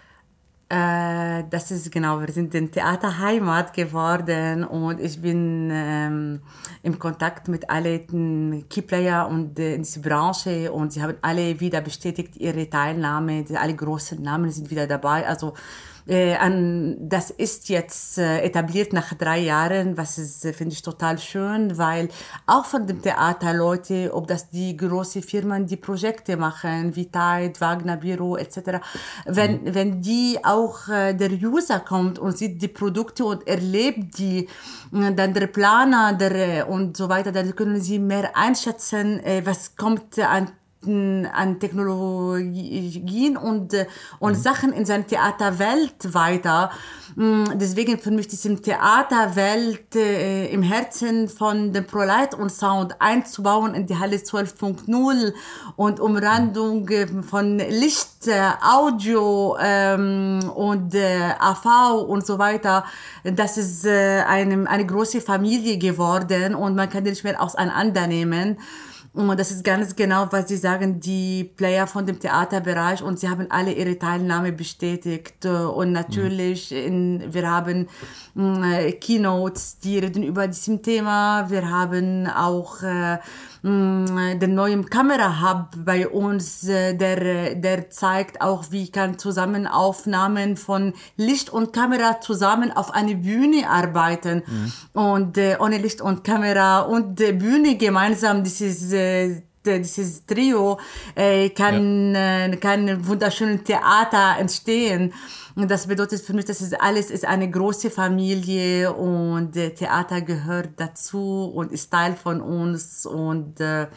Das ist genau, wir sind in Theaterheimat geworden und ich bin im Kontakt mit allen Keyplayer und in dieser Branche und sie haben alle wieder bestätigt ihre Teilnahme, alle großen Namen sind wieder dabei, also das ist jetzt etabliert nach 3 Jahren, was ist, finde ich total schön, weil auch von dem Theater Leute, ob das die großen Firmen, die Projekte machen, wie Tide, Wagner Büro etc., wenn die auch der User kommt und sieht die Produkte und erlebt die, dann der Planer und so weiter, dann können sie mehr einschätzen, was kommt an Technologien und Sachen in seiner Theaterwelt weiter. Deswegen für mich diese Theaterwelt im Herzen von dem ProLight und Sound einzubauen in die Halle 12.0 und Umrandung von Licht, Audio und AV und so weiter. Das ist eine große Familie geworden und man kann die nicht mehr auseinandernehmen. Und das ist ganz genau, was Sie sagen, die Player von dem Theaterbereich, und sie haben alle ihre Teilnahme bestätigt. Und natürlich, wir haben Keynotes, die reden über diesem Thema. Wir haben auch den neuen Kamera-Hub bei uns, der zeigt auch, wie kann Zusammenaufnahmen von Licht und Kamera zusammen auf eine Bühne arbeiten. Und ohne Licht und Kamera und Bühne gemeinsam, dieses Trio kann ein wunderschönes Theater entstehen. Und das bedeutet für mich, dass es alles ist eine große Familie, und Theater gehört dazu und ist Teil von uns, und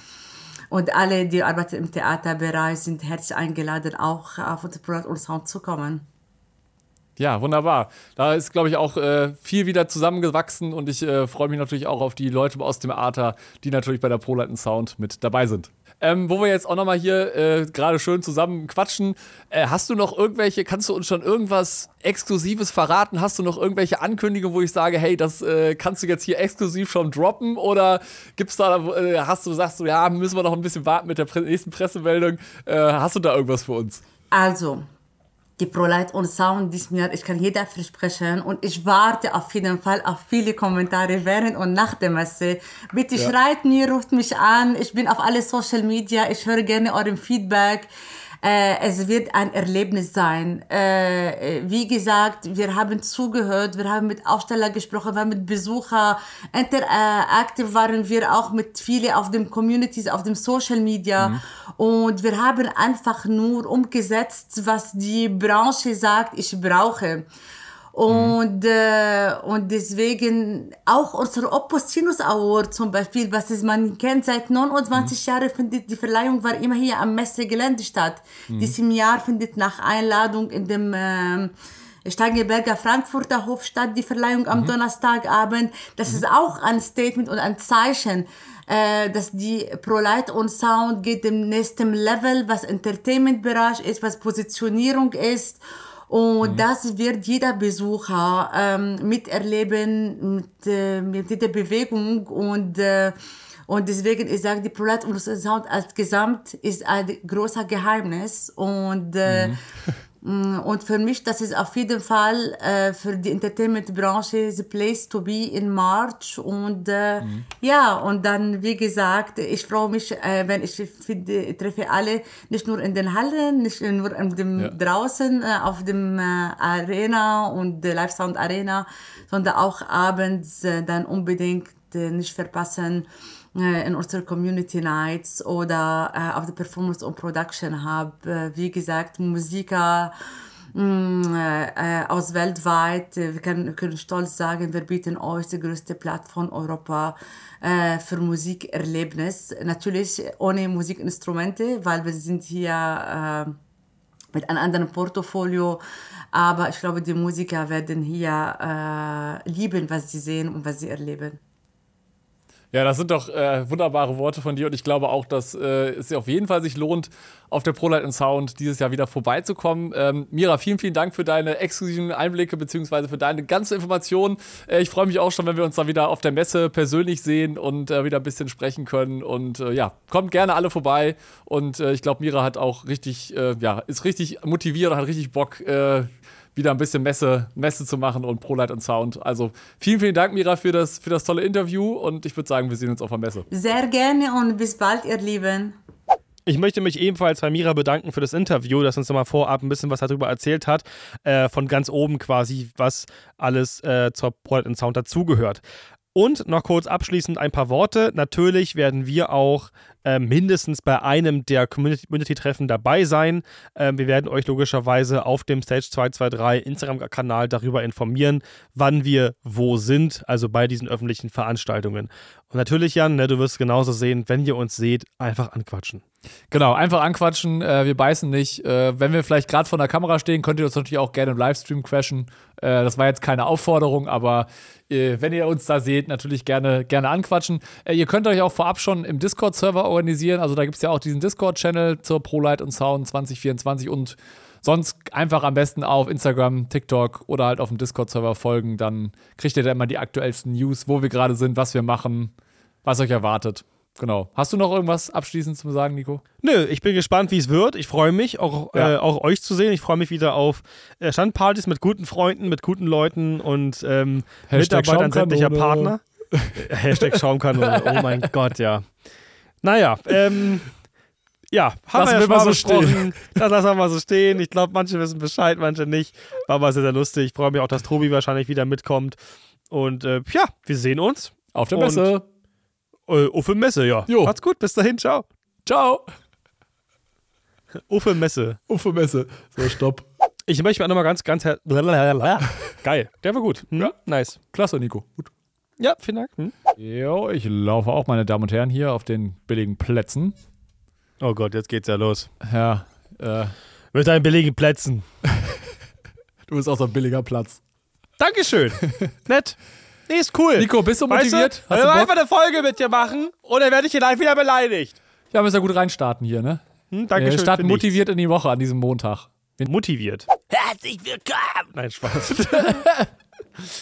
alle, die arbeiten im Theaterbereich, sind herzlich eingeladen, auch auf unser Product und Sound zu kommen. Ja, wunderbar. Da ist, glaube ich, auch viel wieder zusammengewachsen, und ich freue mich natürlich auch auf die Leute aus dem Theater, die natürlich bei der ProLight Sound mit dabei sind. Wo wir jetzt auch nochmal hier gerade schön zusammen quatschen, kannst du uns schon irgendwas Exklusives verraten? Hast du noch irgendwelche Ankündigungen, wo ich sage, hey, das kannst du jetzt hier exklusiv schon droppen? Oder gibt's da, sagst du, ja, müssen wir noch ein bisschen warten mit der nächsten Pressemeldung? Hast du da irgendwas für uns? Also, die ProLight und Sound diesem Jahr, ich kann jeder versprechen, und ich warte auf jeden Fall auf viele Kommentare während und nach der Messe. Bitte schreibt mir, ruft mich an, ich bin auf alle Social Media, ich höre gerne euren Feedback. Es wird ein Erlebnis sein. Wie gesagt, wir haben zugehört, wir haben mit Ausstellern gesprochen, wir haben mit Besuchern, interaktiv waren wir auch mit vielen auf den Communities, auf dem Social Media. Und wir haben einfach nur umgesetzt, was die Branche sagt, ich brauche. Und deswegen auch unser Opus Sinus Award zum Beispiel, man kennt, seit 29 Jahren findet die Verleihung war immer hier am Messegelände statt. Diesem Jahr findet nach Einladung in dem Steigenberger Frankfurter Hof statt, die Verleihung am Donnerstagabend. Das ist auch ein Statement und ein Zeichen, dass die ProLight und Sound geht im nächsten Level, was Entertainment-Bereich ist, was Positionierung ist. Und das wird jeder Besucher miterleben mit der Bewegung. Und deswegen, ich sage, die ProLight und Sound als Gesamt ist ein großer Geheimnis. Und für mich, das ist auf jeden Fall für die Entertainment-Branche the place to be in March. Und ja, und dann, wie gesagt, ich freue mich, wenn ich treffe alle, nicht nur in den Hallen, nicht nur draußen auf dem Arena und der Live Sound Arena, sondern auch abends dann unbedingt nicht verpassen in unsere Community Nights oder auf der Performance und Production Hub. Wie gesagt, Musiker aus weltweit. Wir können stolz sagen, wir bieten euch die größte Plattform Europa für Musikerlebnis. Natürlich ohne Musikinstrumente, weil wir sind hier mit einem anderen Portfolio. Aber ich glaube, die Musiker werden hier lieben, was sie sehen und was sie erleben. Ja, das sind doch wunderbare Worte von dir, und ich glaube auch, dass es auf jeden Fall sich lohnt, auf der ProLight Sound dieses Jahr wieder vorbeizukommen. Mira, vielen, vielen Dank für deine exklusiven Einblicke beziehungsweise für deine ganze Information. Ich freue mich auch schon, wenn wir uns dann wieder auf der Messe persönlich sehen und wieder ein bisschen sprechen können. Und ja, kommt gerne alle vorbei. Und ich glaube, Mira hat auch richtig, ist richtig motiviert und hat richtig Bock, wieder ein bisschen Messe zu machen und ProLight und Sound. Also vielen, vielen Dank, Mira, für das tolle Interview, und ich würde sagen, wir sehen uns auf der Messe. Sehr gerne und bis bald, ihr Lieben. Ich möchte mich ebenfalls bei Mira bedanken für das Interview, das uns nochmal vorab ein bisschen was darüber erzählt hat, von ganz oben quasi, was alles zur ProLight Sound dazugehört. Und noch kurz abschließend ein paar Worte. Natürlich werden wir auch mindestens bei einem der Community-Treffen dabei sein. Wir werden euch logischerweise auf dem Stage 223 Instagram-Kanal darüber informieren, wann wir wo sind, also bei diesen öffentlichen Veranstaltungen. Und natürlich, Jan, du wirst genauso sehen, wenn ihr uns seht, einfach anquatschen. Genau, einfach anquatschen, wir beißen nicht. Wenn wir vielleicht gerade vor der Kamera stehen, könnt ihr uns natürlich auch gerne im Livestream crashen. Das war jetzt keine Aufforderung, aber wenn ihr uns da seht, natürlich gerne anquatschen. Ihr könnt euch auch vorab schon im Discord-Server organisieren. Also da gibt es ja auch diesen Discord-Channel zur ProLight und Sound 2024, und sonst einfach am besten auf Instagram, TikTok oder halt auf dem Discord-Server folgen. Dann kriegt ihr da immer die aktuellsten News, wo wir gerade sind, was wir machen, was euch erwartet. Genau. Hast du noch irgendwas abschließend zu sagen, Nico? Nö, ich bin gespannt, wie es wird. Ich freue mich, auch euch zu sehen. Ich freue mich wieder auf Standpartys mit guten Freunden, mit guten Leuten und Mitarbeitern sämtlicher Partner. Hashtag Schaumkanone. Oh mein Gott, ja. Naja, ja, haben wir ja schon mal besprochen. Das lassen wir mal so stehen. Ich glaube, manche wissen Bescheid, manche nicht. War aber sehr, sehr lustig. Ich freue mich auch, dass Tobi wahrscheinlich wieder mitkommt. Und ja, wir sehen uns. Auf der Messe. Auf der Messe, ja. Jo. Macht's gut, bis dahin, ciao. Ciao. Auf der Messe. Auf der Messe. So, stopp. Ich möchte mich auch nochmal ganz geil. Der war gut. Ja. Nice. Klasse, Nico. Gut. Ja, vielen Dank. Jo, ich laufe auch, meine Damen und Herren, hier auf den billigen Plätzen. Oh Gott, jetzt geht's ja los. Ja, Mit deinen billigen Plätzen. du bist auch so ein billiger Platz. Dankeschön. Nett. Nee, ist cool. Nico, bist du motiviert? Hast du einfach eine Folge mit dir machen und dann werde ich hier live wieder beleidigt. Ja, müssen wir gut reinstarten hier, ne? Dankeschön. Wir starten motiviert in die Woche an diesem Montag. Motiviert. Herzlich willkommen. Nein, Spaß.